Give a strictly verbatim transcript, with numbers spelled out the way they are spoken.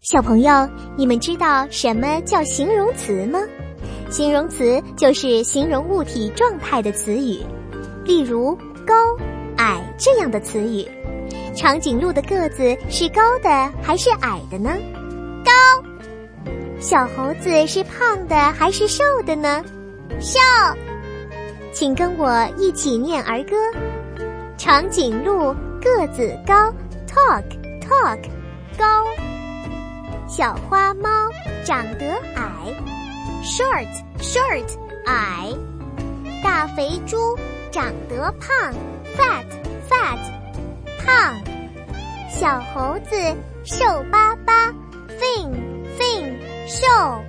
小朋友，你们知道什么叫形容词吗？形容词就是形容物体状态的词语，例如高、矮这样的词语。长颈鹿的个子是高的还是矮的呢？ 高。 小猴子是胖的还是瘦的呢？ 瘦。 请跟我一起念儿歌。长颈鹿个子高 talk talk 高。小花猫长得矮 short short 矮。大肥猪长得胖 fat fat 胖。小猴子瘦巴巴 thin thin 瘦。